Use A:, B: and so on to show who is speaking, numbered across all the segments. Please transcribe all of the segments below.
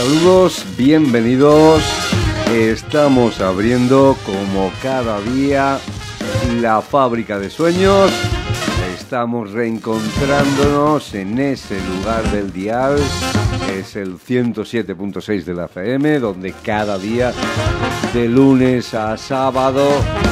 A: Saludos, bienvenidos. Estamos abriendo como cada día la fábrica de sueños. Estamos reencontrándonos en ese lugar del dial. Es el 107.6 de la FM, donde cada día, de lunes a sábado,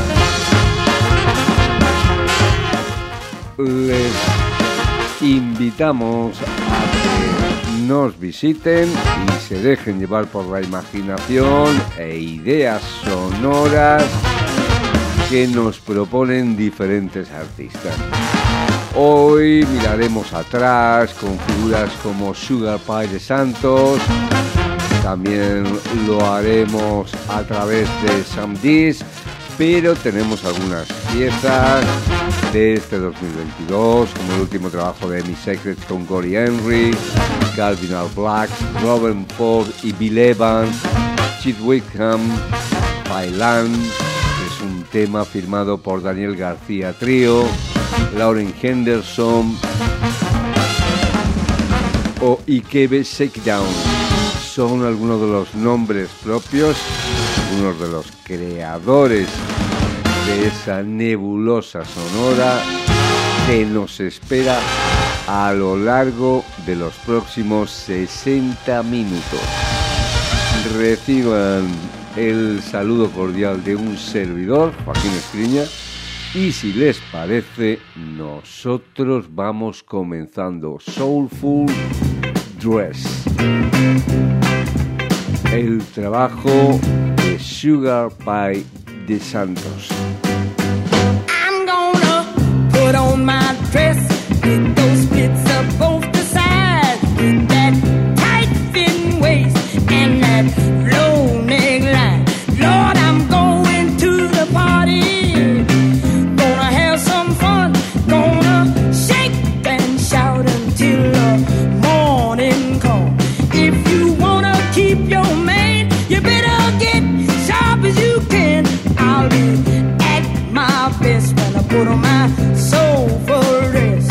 A: les invitamos a que nos visiten y se dejen llevar por la imaginación e ideas sonoras que nos proponen diferentes artistas. Hoy miraremos atrás con figuras como Sugar Pie de Santos. También lo haremos a través de Sam Dees, pero tenemos algunas piezas de este 2022, como el último trabajo de Emi Secrets con Cory Henry, Calvin Al Black, Robin Ford y Bill Evans, Chet Wickham, Bailan, que es un tema firmado por Daniel García Trío, Lauren Henderson o Ikebe Shakedown. Son algunos de los nombres propios, algunos de los creadores de esa nebulosa sonora que nos espera a lo largo de los próximos 60 minutos. Reciban el saludo cordial de un servidor, Joaquín Escriña, y si les parece, nosotros vamos comenzando Soulful Dress, el trabajo de Sugar Pie de Santos.
B: I'm gonna put on my dress with those splits up both the sides, with that tight fitting waist and that low neckline. Lord, I'm going to the party, gonna have some fun, gonna shake and shout until the morning comes. If you wanna keep your man, you better get sharp as you can. I'll be at my best when I put on my soulful dress.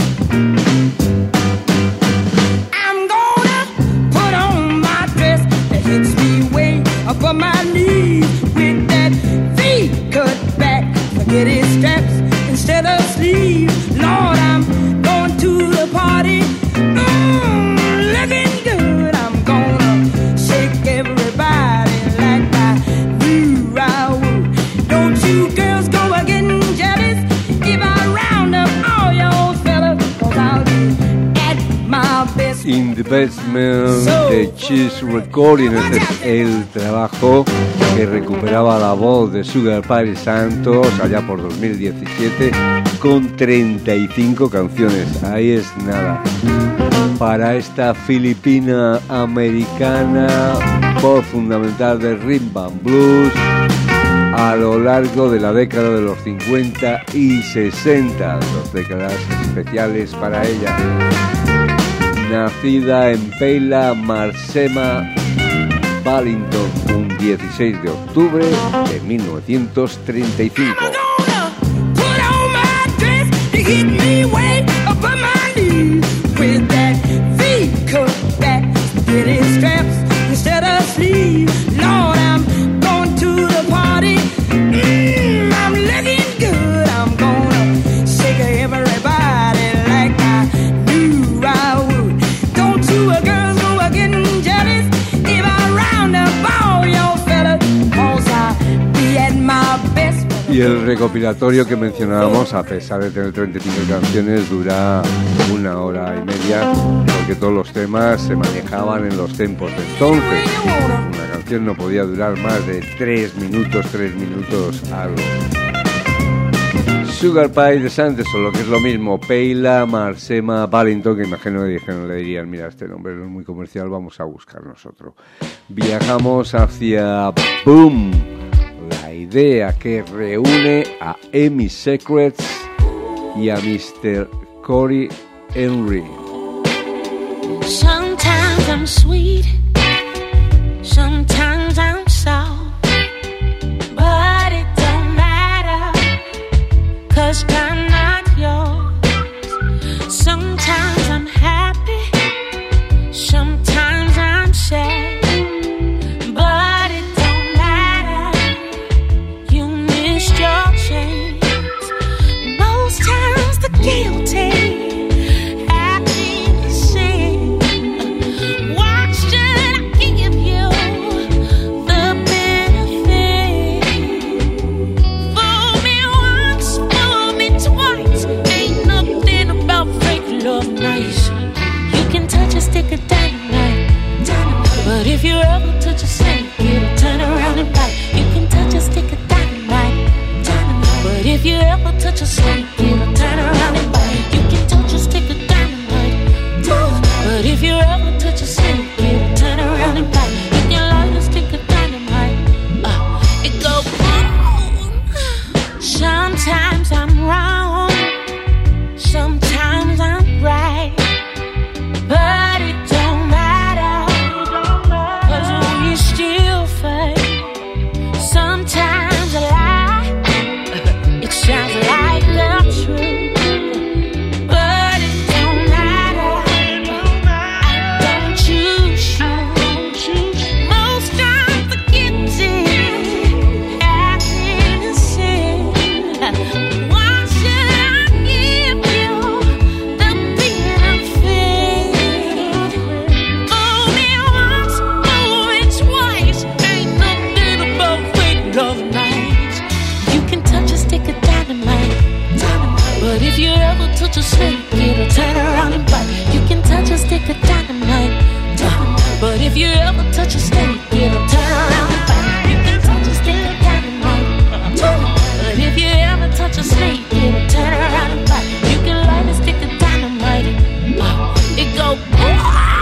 B: I'm gonna put on my dress that hits me way above my knees, with that V-cut back, forget its straps instead of sleeves. Lord, I'm going to the party, looking good. I'm gonna shake everybody like I knew I would. Don't you girls go a getting jealous if I round up all your fellas, 'cause I'll be at my best.
A: In the Basement de Cheese Recording. Este es el trabajo que recuperaba la voz de Sugar Pie Santos allá por 2017 con 35 canciones. Ahí es nada. Para esta filipina americana, voz fundamental de rhythm and blues a lo largo de la década de los 50 y 60, dos décadas especiales para ella. Nacida en Pella, Marsema, Ballington, un 16 de octubre de 1935. Y el recopilatorio que mencionábamos, a pesar de tener 35 canciones, dura 1 hora y media, porque todos los temas se manejaban en los tempos de entonces. Una canción no podía durar más de 3 minutos algo. Sugar Pie de Santos, o lo que es lo mismo, Pella, Marsema, Ballington, que imagino que le dirían, mira, este nombre no es muy comercial, vamos a buscar nosotros. Viajamos hacia Boom, la idea que reúne a Emi Secrets y a Mr. Cory Henry.
C: Sometimes I'm sweet, sometimes I'm sour, but it don't matter, 'cause I'm not yours. Sometimes I'm happy, sometimes I'm sad, stick of dynamite. But if you ever touch a snake, it'll turn around and bite. You can touch a stick of dynamite. But if you ever touch a snake, it'll turn around and bite. You can touch a stick of dynamite. But if you ever touch a snake, it'll turn around and bite. You can light a stick of dynamite. It go boom. Sometimes I'm wrong, sometimes I'm right, but it don't matter, 'cause we still fight. Sometimes I lie, it sounds like the truth, but it don't matter, I don't choose you. Most times I get it, act innocent. Why should I give you the benefit? Fool me once, fool me twice. Ain't nothing about waiting all the night. You can touch a stick of dynamite, but if you ever touch a snake, it'll turn around and bite. You can touch a stick of dynamite, but if you ever touch a snake, it'll turn around and bite. You can touch a stick of dynamite, but if you ever touch a snake, it'll turn around and bite. You can light a stick of dynamite, it go boom.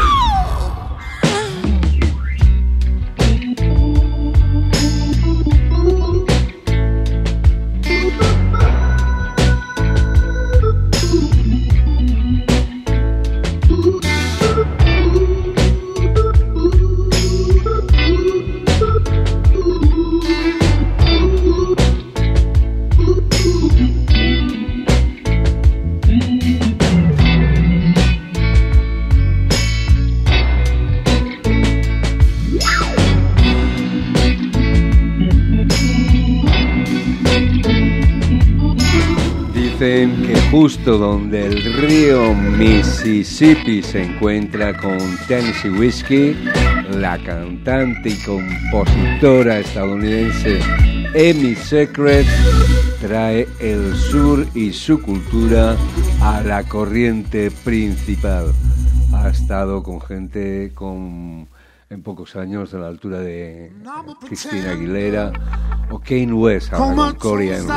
A: Dicen que justo donde el río Mississippi se encuentra con Tennessee Whiskey, la cantante y compositora estadounidense Amy Secret trae el sur y su cultura a la corriente principal. Ha estado con gente en pocos años a la altura de Christina Aguilera o Kanye West, con Corey Henry.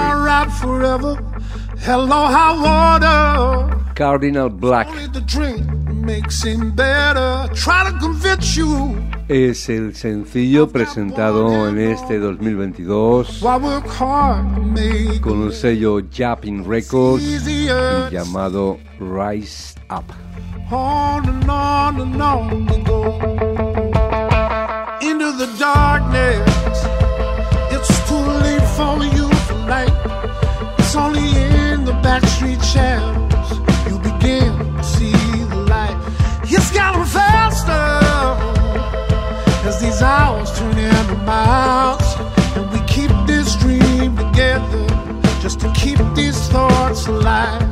A: Cardinal Black es el sencillo presentado en este 2022 con el sello Japping Records y llamado Rise Up.
D: On and on and on we go into the darkness. It's too late for you tonight. It's only in the backstreet shadows you begin to see the light. It's gotten faster as these hours turn into miles, and we keep this dream together just to keep these thoughts alive.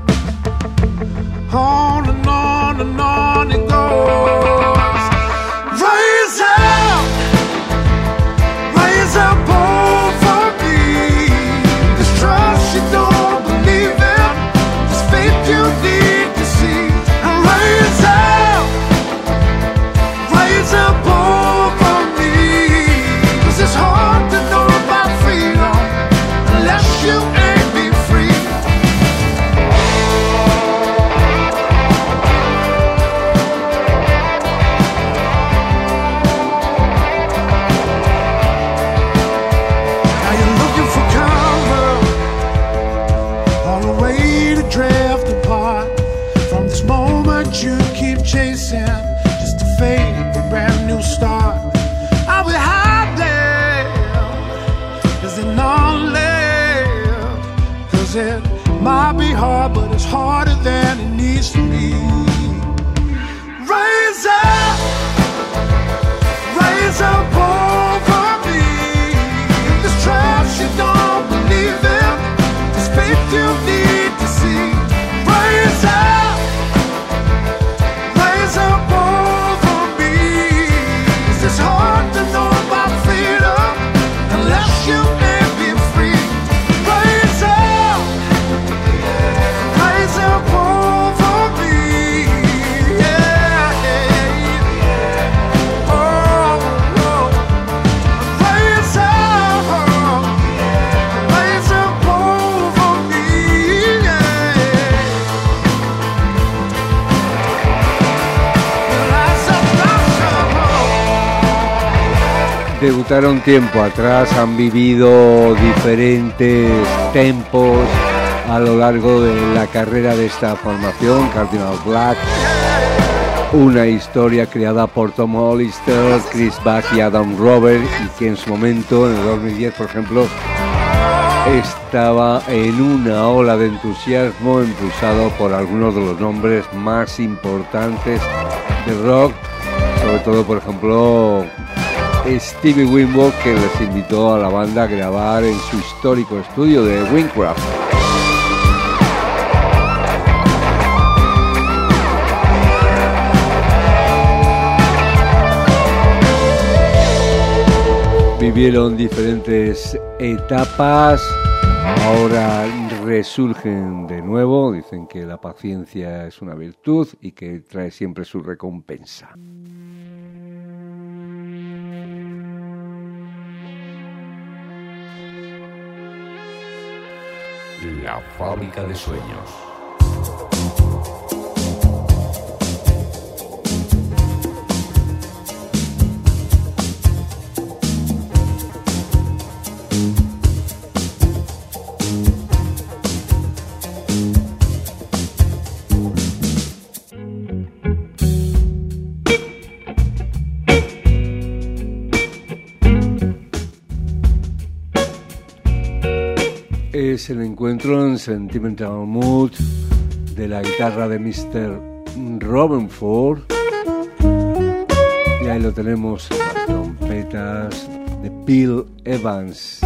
D: On and on and on it goes. Raise up over me. This trust you don't believe in, this faith you need to see. And raise up over me. 'Cause it's hard to know about freedom unless you ain't been free.
A: Debutaron tiempo atrás, han vivido diferentes tempos a lo largo de la carrera de esta formación, Cardinal Black. Una historia creada por Tom Hollister, Chris Buck y Adam Roberts, y que en su momento, en el 2010, por ejemplo, estaba en una ola de entusiasmo impulsado por algunos de los nombres más importantes del rock, sobre todo, por ejemplo, Stevie Winwood, que les invitó a la banda a grabar en su histórico estudio de Windcraft. Vivieron diferentes etapas, ahora resurgen de nuevo, dicen que la paciencia es una virtud y que trae siempre su recompensa.
E: La fábrica de sueños.
A: Es el encuentro en Sentimental Mood de la guitarra de Mr. Robben Ford, y ahí lo tenemos, las trompetas de Bill Evans.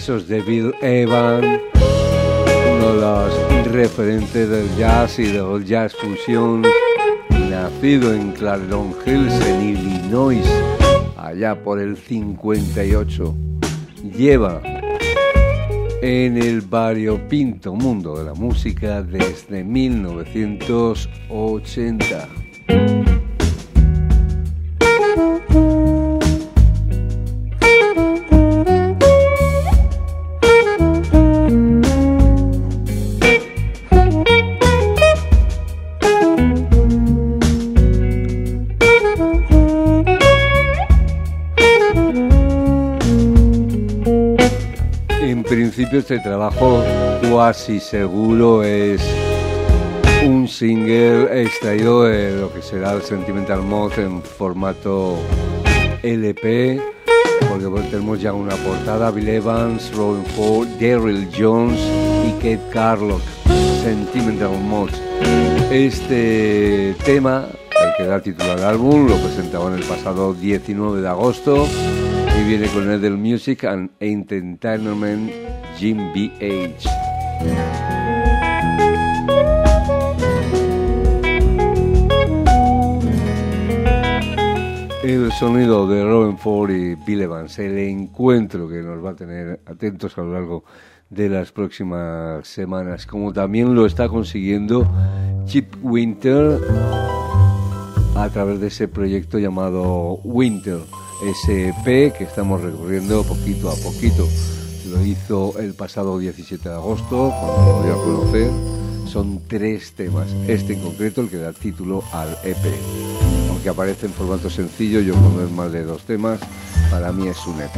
A: versos de Bill Evans, uno de los referentes del jazz y del jazz fusion, nacido en Clarendon Hills, en Illinois, allá por el 58. Lleva en el variopinto mundo de la música desde 1980. Este trabajo cuasi seguro es un single extraído de lo que será el Sentimental Moth en formato LP, porque tenemos ya una portada: Bill Evans, Robin Ford, Daryl Jones y Kate Carlock, Sentimental Moth. Este tema, el que da título al álbum, lo presentaban el pasado 19 de agosto y viene con el del Music and Entertainment Jim B.H. El sonido de Robin Ford y Bill Evans, el encuentro que nos va a tener atentos a lo largo de las próximas semanas, como también lo está consiguiendo Chip Winter a través de ese proyecto llamado Winter, ese EP que estamos recorriendo poquito a poquito. Lo hizo el pasado 17 de agosto, cuando lo dio a conocer. Son 3 temas, este en concreto el que da título al EP. Aunque aparece en formato sencillo, yo cuando es más de 2 temas, para mí es un EP.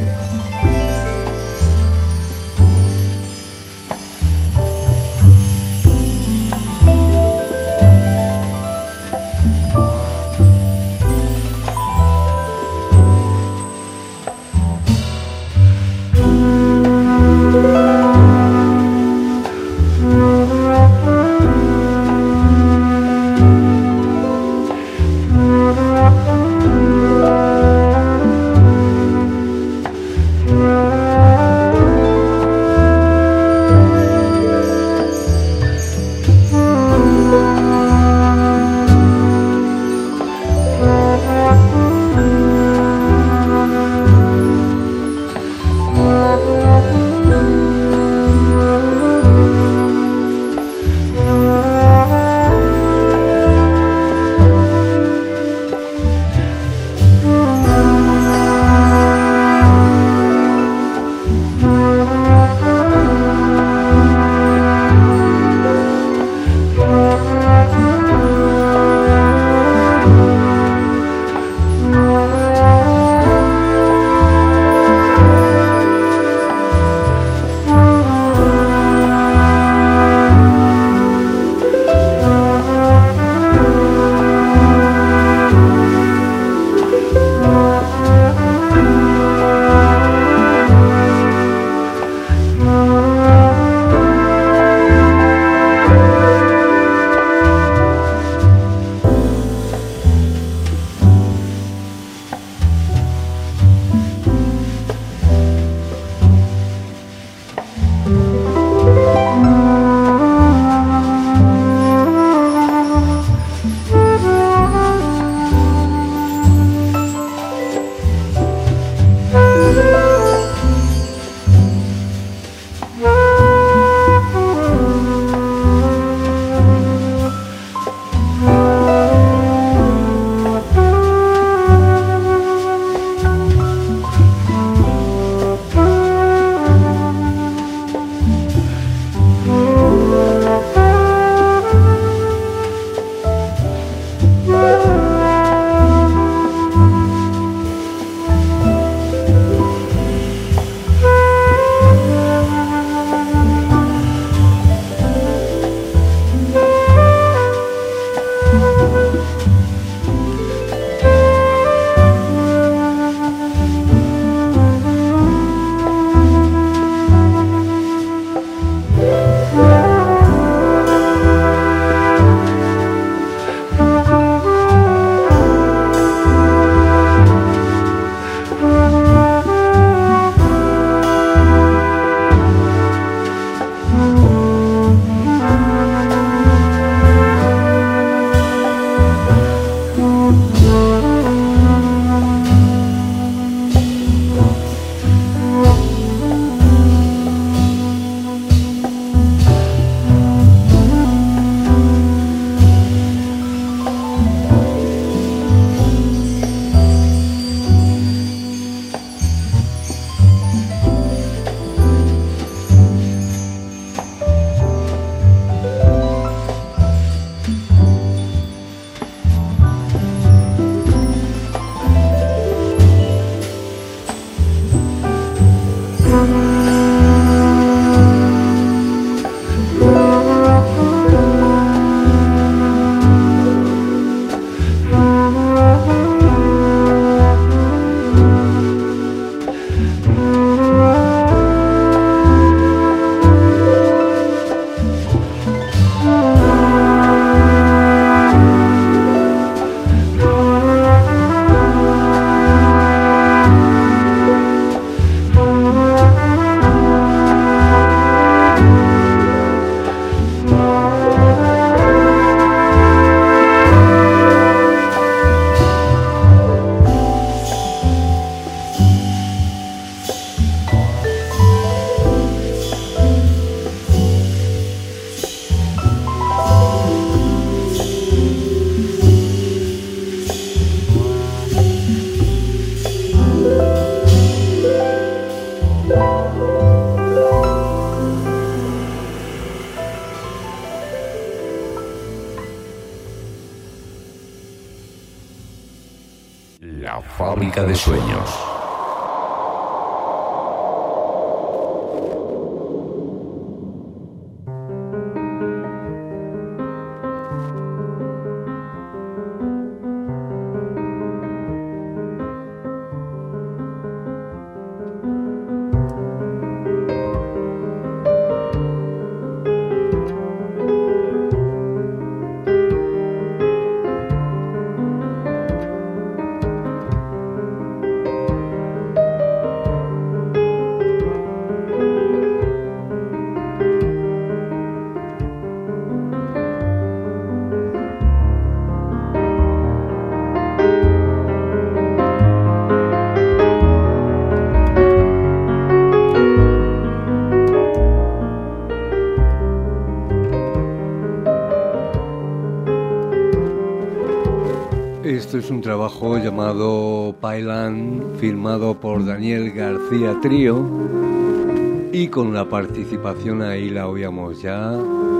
E: La fábrica de sueños.
A: Esto es un trabajo llamado Pailan, firmado por Daniel García Trío y con la participación, ahí la oíamos ya,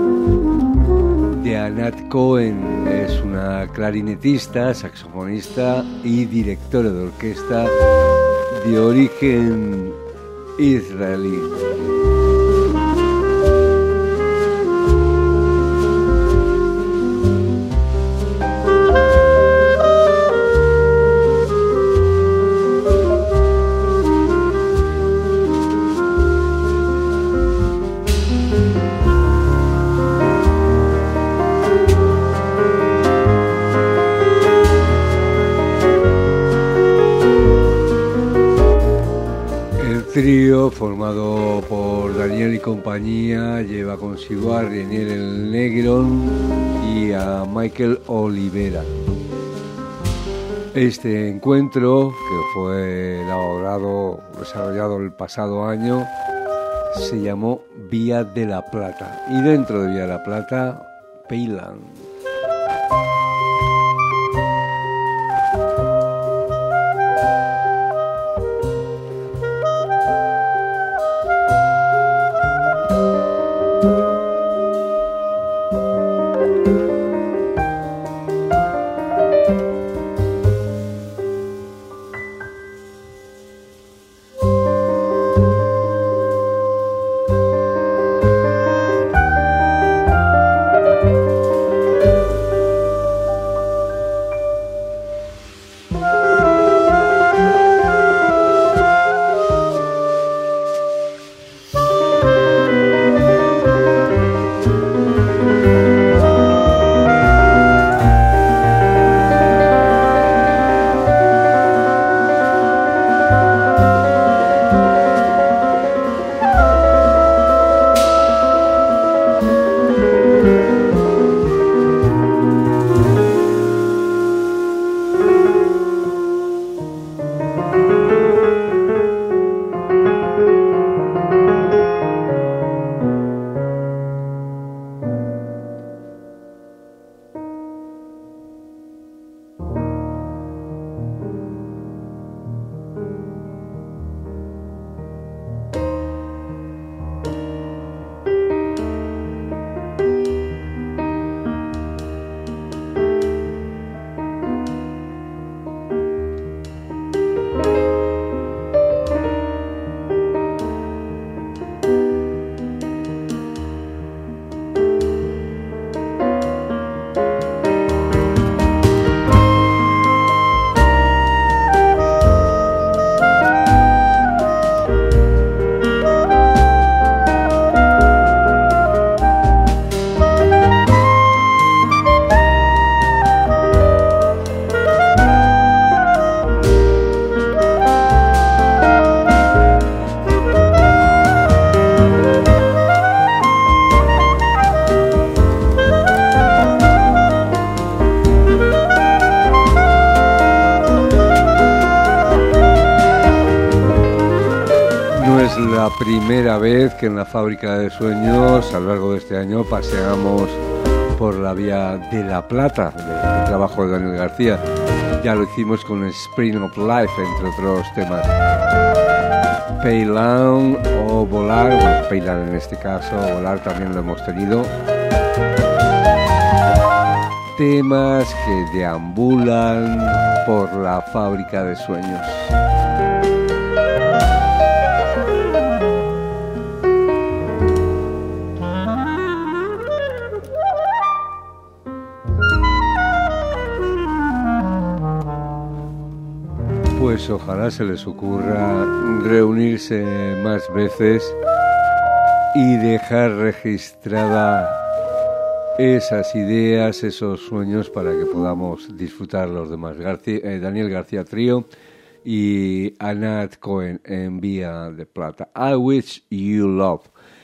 A: de Anat Cohen. Es una clarinetista, saxofonista y directora de orquesta de origen israelí. El trío, formado por Daniel y compañía, lleva consigo a Renier el Negron y a Michael Olivera. Este encuentro, que fue desarrollado el pasado año, se llamó Vía de la Plata. Y dentro de Vía de la Plata, Pailan. La primera vez que en la Fábrica de Sueños, a lo largo de este año, paseamos por la Vía de la Plata, del trabajo de Daniel García. Ya lo hicimos con Spring of Life, entre otros temas. Pailan o Volar, bueno, Pailan en este caso, Volar también lo hemos tenido. temas que deambulan por la fábrica de sueños. Pues ojalá se les ocurra reunirse más veces y dejar registrada esas ideas, esos sueños para que podamos disfrutar los demás. Daniel García Trío y Anat Cohen en Vía de Plata. I Wish You Love.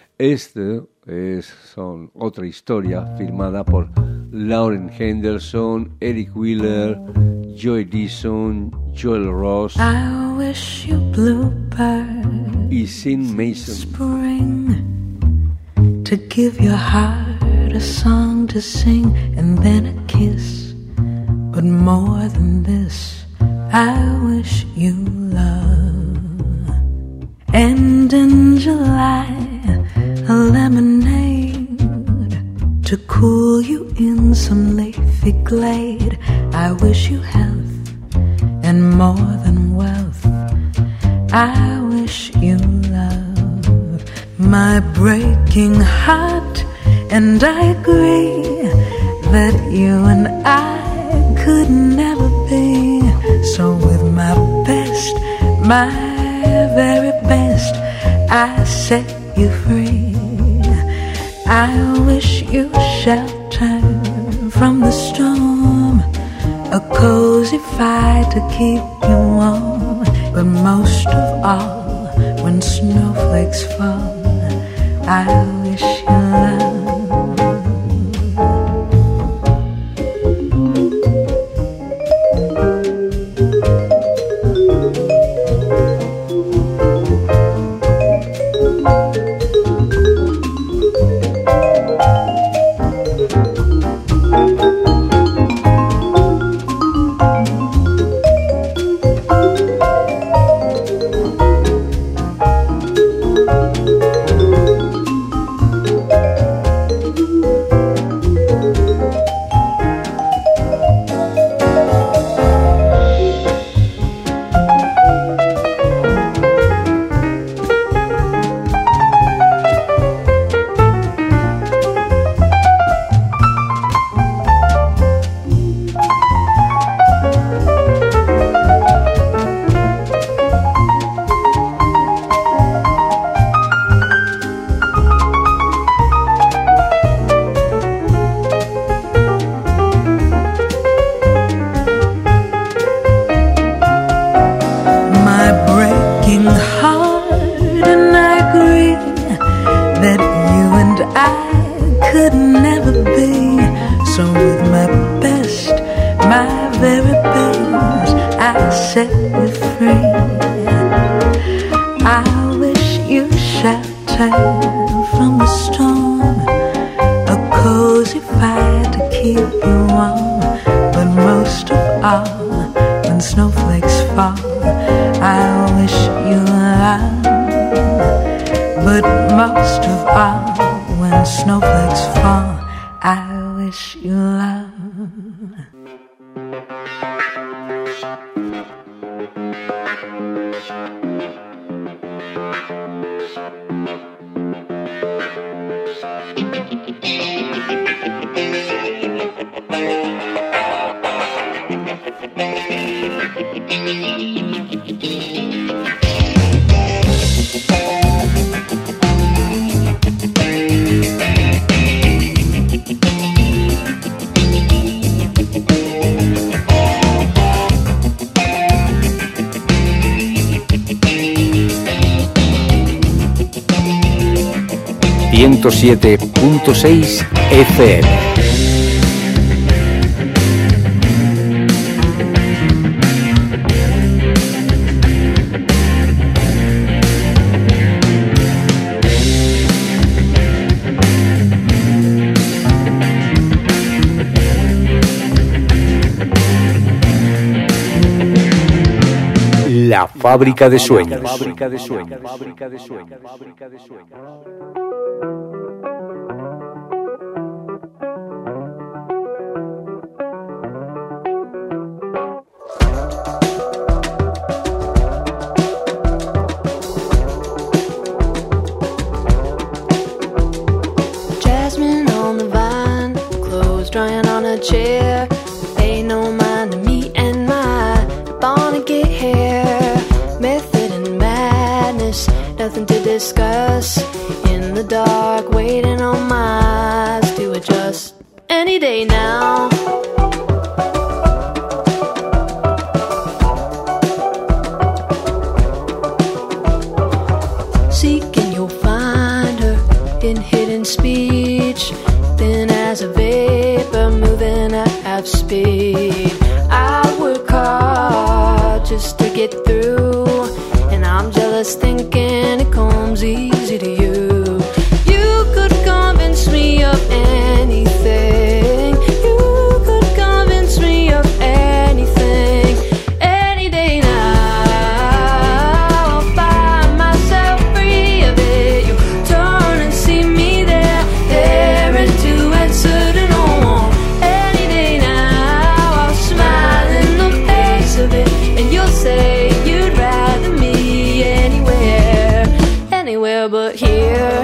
A: Son otra historia firmada por Lauren Henderson, Eric Wheeler, Joy Dixon, Joel Ross
C: I wish you bluebird
A: y Sin Mason.
C: spring to give your heart a song to sing and then a kiss. But more than this, I wish you love. And in July, a lemonade to cool you in some leafy glade. I wish you health and more than wealth. I wish you love. My breaking heart, and I agree that you and I could never be. So with my best, my very best, I set you free. I wish you shelter from the storm, a cozy fire to keep you warm. But most of all, when snowflakes fall, I wish you love.
E: .6 FM. La fábrica de sueños.
C: chair. Ain't no mind to me and my Barnegat hair. Method and madness, nothing to discuss. In the dark, waiting on my eyes to adjust. Any day now. Seeking, you'll find her in hidden speech. Thin as a vapor, moving at half speed. I work hard just to get through, and I'm jealous thinking it comes easy to you. You could convince me of anything. You could convince me of anything. Any day now, I'll find myself free of it. You turn and see me there, there and to answer to no one. Any day now, I'll smile in the face of it, and you'll say you'd rather me anywhere, anywhere but here.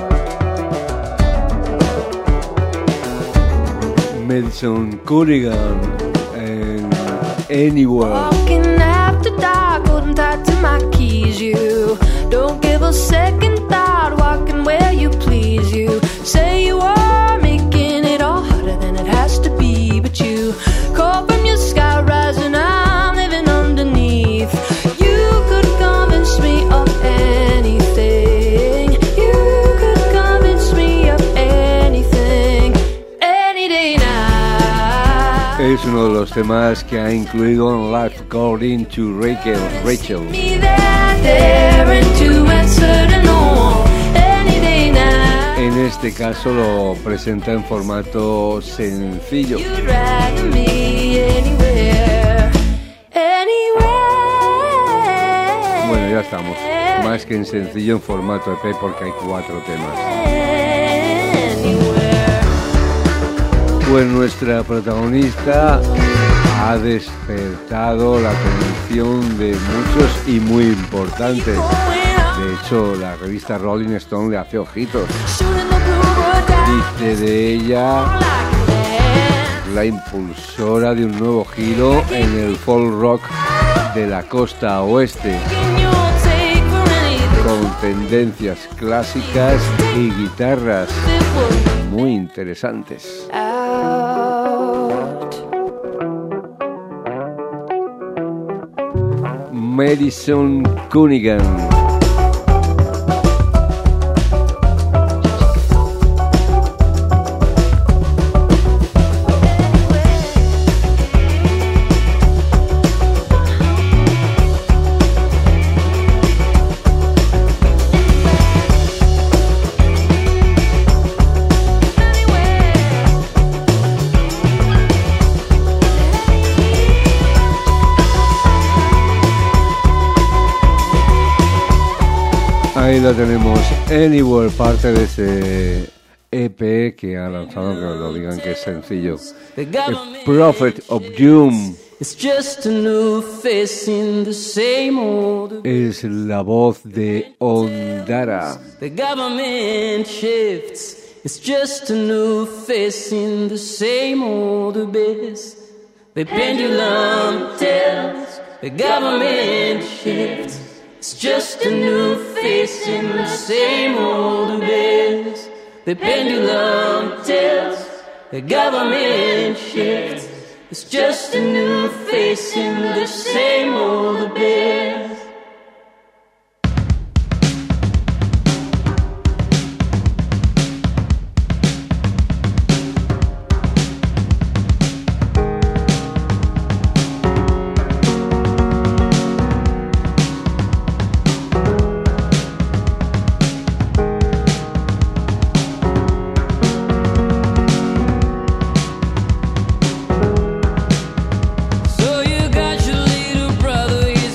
A: Madison Cunningham and Anywhere.
C: Walking after dark, holding tight to my keys. You don't give a second thought, walking where you please. You say you are making it all harder than it has to be, but you call from your sky rising, I'm living underneath. You could convince me of anything. You could convince me of anything. Any day now.
A: Es uno de los temas que ha incluido en Life According to Rachel.
C: Me there and to answer to no one. Any day now.
A: En este caso lo presenta en formato sencillo.
C: You'd rather me anywhere, anywhere.
A: Bueno, ya estamos. Más que en sencillo, en formato EP, porque hay 4 temas.
C: Anywhere.
A: Pues nuestra protagonista ha despertado la atención de muchos y muy importantes. De hecho, la revista Rolling Stone le hace ojitos. Dice de ella la impulsora de un nuevo giro en el folk rock de la costa oeste, con tendencias clásicas y guitarras muy interesantes. Madison Cunningham. Ahí la tenemos, Anywhere, parte de ese EP que ha lanzado, que lo digan que es sencillo. The Prophet of Doom.
F: It's just a new face in the same old.
A: Es la voz de Ondara.
F: The government shifts. It's just a new face in the same old abyss. The pendulum tells. The government shifts. It's just a new face in the same old abyss. The pendulum tells. The government shifts. It's just a new face in the same old abyss.
G: So you got your little brother.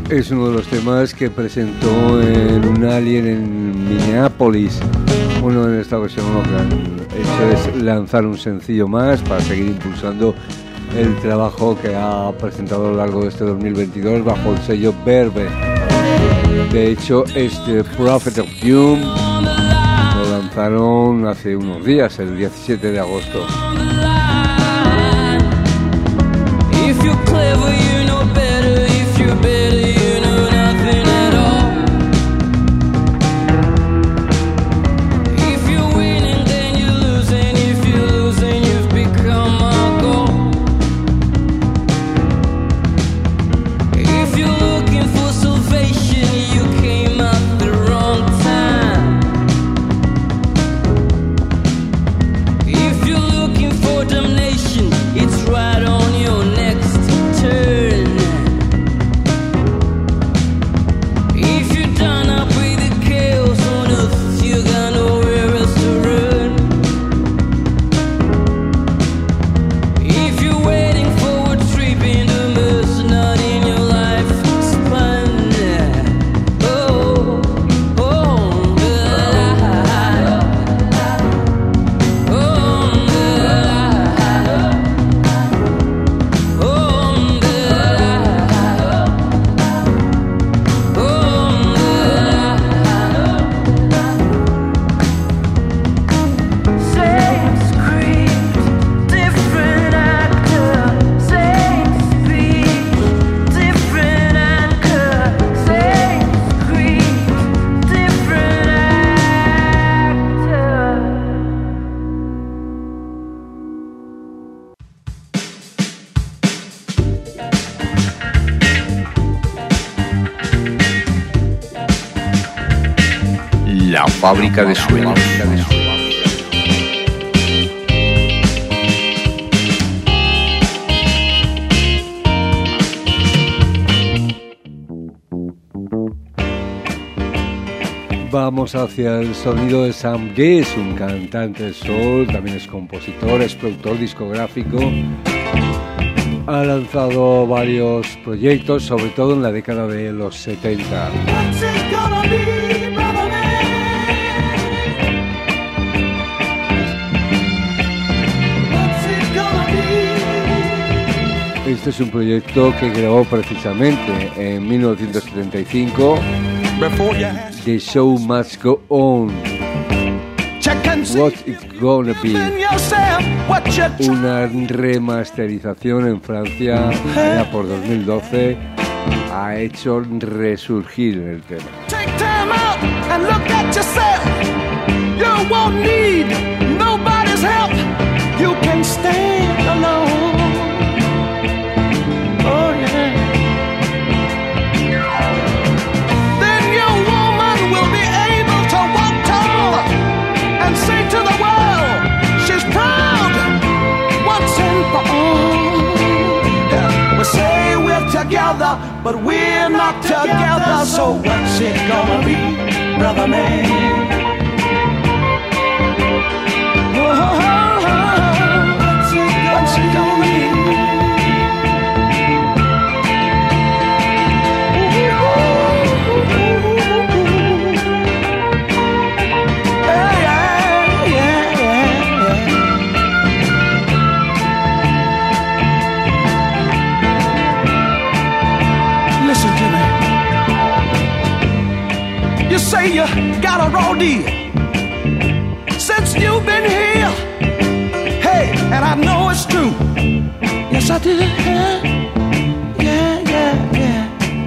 A: Es uno de los temas que presentó en un Alien en Minneapolis. Bueno, en esta ocasión lo que han hecho es lanzar un sencillo más para seguir impulsando el trabajo que ha presentado a lo largo de este 2022 bajo el sello Verve. De hecho, este Prophet of Doom lo lanzaron hace unos días, el 17 de agosto.
F: If you're clever, you know better. If you're better, you know nothing at all. If you're winning, then you're losing. If you're losing, you've become a goal. If you're looking for salvation, you came at the wrong time. If you're looking for damnation, it's right on your next turn. If you're done up with the chaos on earth, you got nowhere else to run. If you're waiting for a trip in the mirror, not in your life span. Oh, oh, same script, different actor. Same speech, different anchor. Same script, different actor.
E: La fábrica de sueños.
A: Vamos hacia el sonido de Sam Giss, un cantante de soul, también es compositor, es productor discográfico. Ha lanzado varios proyectos, sobre todo en la década de los 70.
B: What's it gonna be, brother man? What's it gonna be?
A: Este es un proyecto que grabó precisamente en 1975. The Show Must Go On.
B: Check and see
A: What's It Gonna Be?
B: in yourself what you're
A: Una remasterización en Francia ya por 2012 ha hecho resurgir el tema.
B: Take time out and look at yourself. You won't need nobody's help. You can stand alone. Oh yeah. Then your woman will be able to walk tall and say to the world she's proud once and for all. Yeah. We say we're together, but we're not together. So what's it gonna be, brother man? What's it gonna be? Listen to me. You say you got a raw deal since you've been here. Hey, and I know it's true. Yes, I did. Yeah.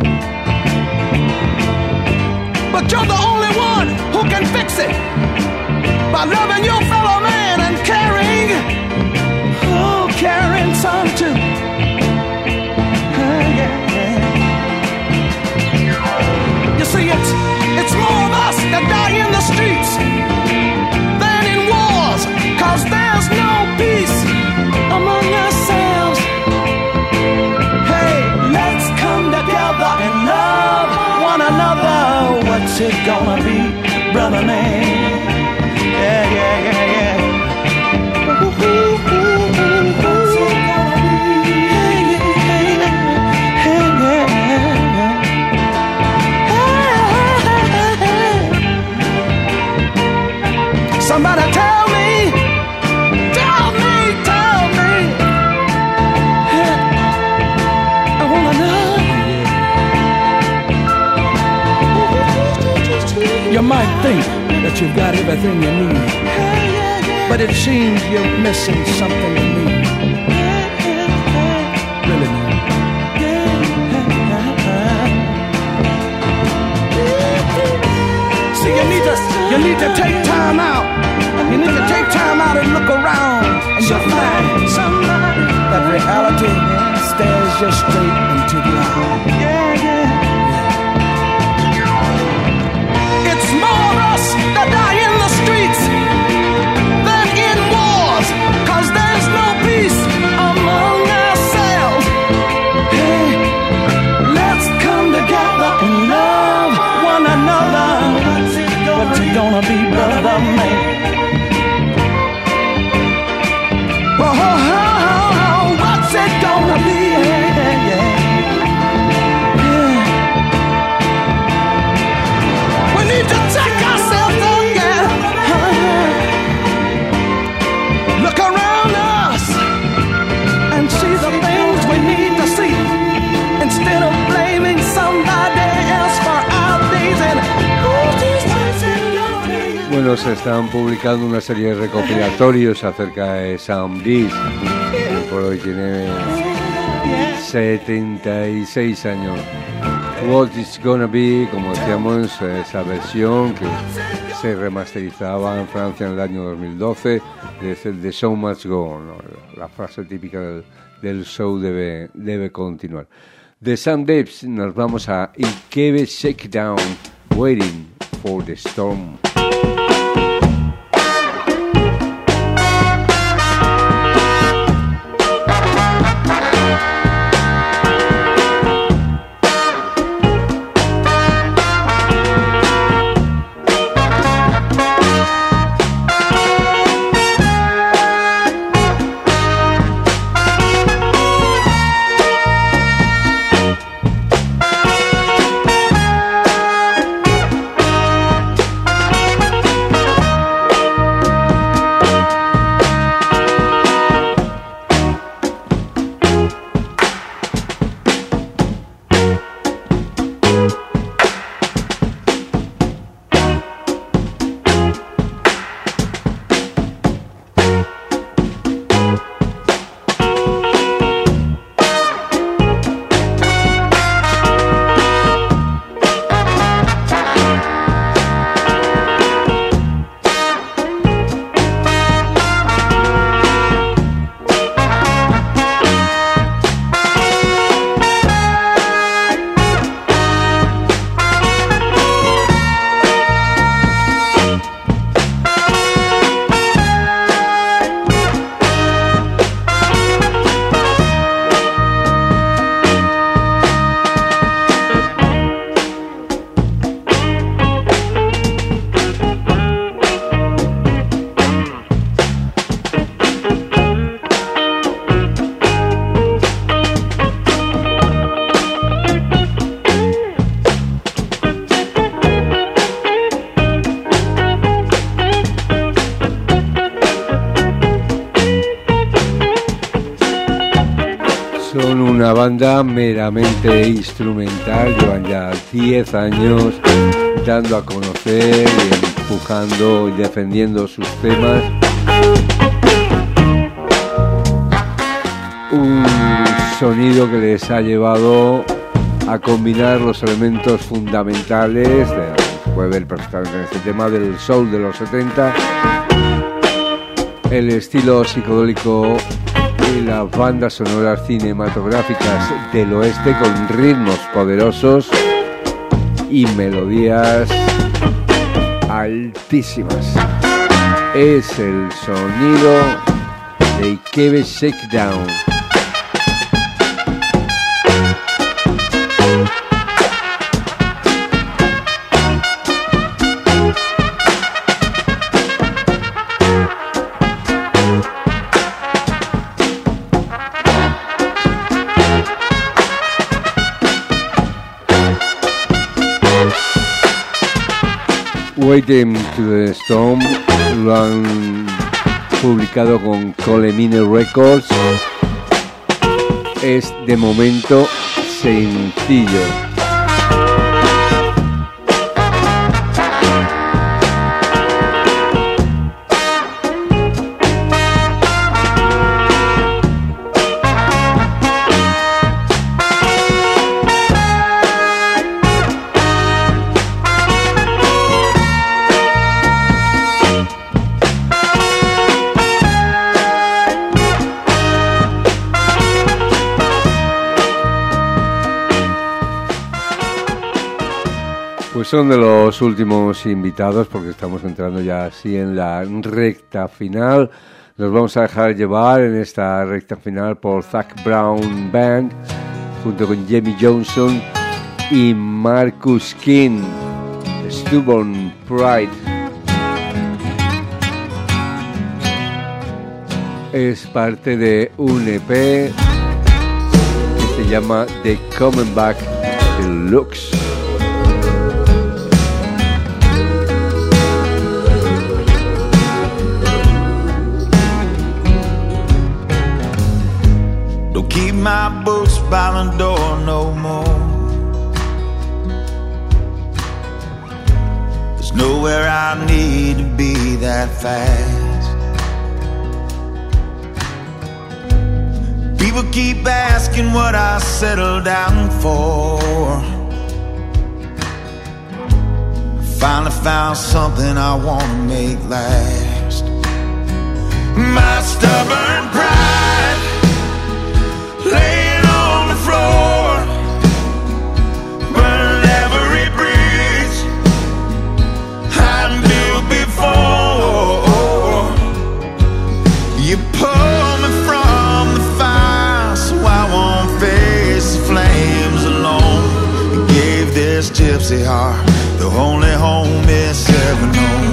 B: But you're the only one who can fix it by loving your fellow man and caring. Oh, caring some too. Yeah. You see, it's more of us that die in the streets than in wars, 'cause there's no peace among ourselves. Hey, let's come together and love one another. What's it gonna be, brother man? Yeah. What's it gonna be? Yeah.
G: might think that you've got everything you need, but it seems you're missing something you need. Really, man. See, you need to take time out. You need to take time out and look around, and you'll find that reality stares you straight into the eye. It's more of us that die in the streets than in wars, 'cause there's no peace among ourselves. Hey, let's come together and love one another. What's it gonna be, brother man? Oh, what's it gonna be? Yeah. We need to check ourselves again. Look around us and see the things we need to see, instead of blaming somebody else for our days and
A: Bueno, se están publicando una serie de recopilatorios acerca de Sam Dees, que por hoy tiene 76 años. What is Gonna Be, como decíamos, esa versión que se remasterizaba en Francia en el año 2012, desde The Show Must Go On, ¿no? La frase típica del show debe continuar. De Sam Dees nos vamos a Ikebe Shakedown, Waiting for the Storm. Una banda meramente instrumental, llevan ya 10 años dando a conocer y empujando y defendiendo sus temas. Un sonido que les ha llevado a combinar los elementos fundamentales, se puede ver perfectamente en este tema, del soul de los 70, el estilo psicodélico y las bandas sonoras cinematográficas del oeste con ritmos poderosos y melodías altísimas. Es el sonido de Ikebe Shakedown. Waiting to the Storm lo han publicado con Colemine Records. Es de momento sencillo. Pues son de los últimos invitados porque estamos entrando ya así en la recta final. Nos vamos a dejar llevar en esta recta final por Zac Brown Band junto con Jamie Johnson y Marcus King, Stubborn Pride. Es parte de un EP que se llama The Coming Back Deluxe.
H: Don't keep my boots by the door no more. There's nowhere I need to be that fast. People keep asking what I settled down for. I finally found something I want to make last. My stubborn pride laying on the floor, burning every bridge I built before. You pull me from the fire so I won't face the flames alone. You gave this gypsy heart the only home it's ever known.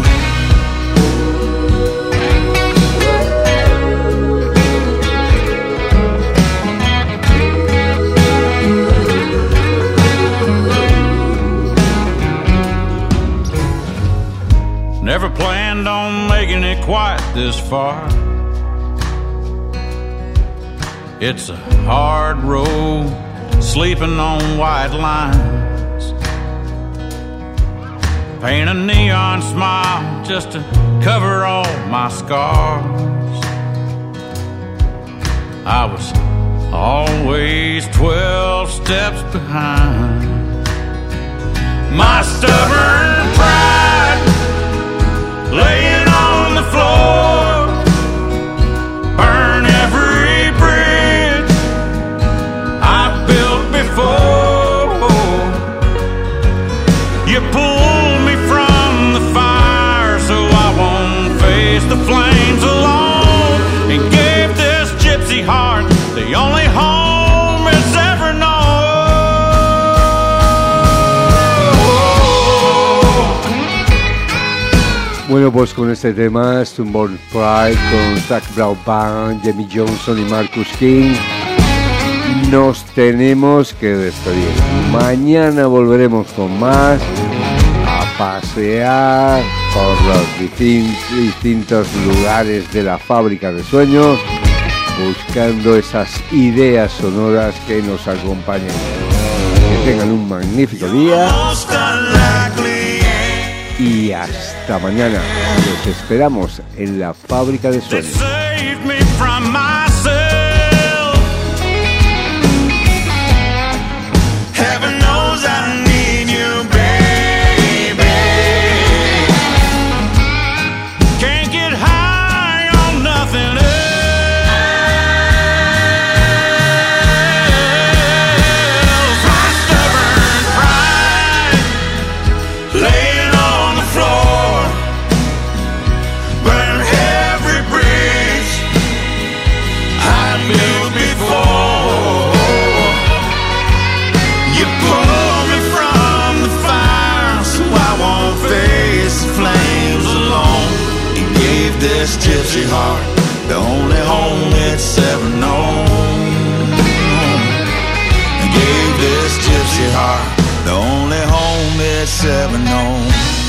I: Never planned on making it quite this far. It's a hard road, sleeping on white lines. Paint a neon smile just to cover all my scars. I was always 12 steps behind. My stubborn pride laying on the floor, burn every bridge I built before. You pulled me from the fire so I won't face the flames alone, and gave this gypsy heart the only home it's ever known.
A: Bueno, pues con este tema, Stubborn Pride, con Zac Brown Band, Jamie Johnson y Marcus King, nos tenemos que despedir. Mañana volveremos con más, a pasear por los distintos lugares de la fábrica de sueños, buscando esas ideas sonoras que nos acompañen. Que tengan un magnífico día y hasta mañana. Los esperamos en la fábrica de sueños. This gypsy heart, the only home it's ever known. Gave this gypsy heart the only home it's ever known.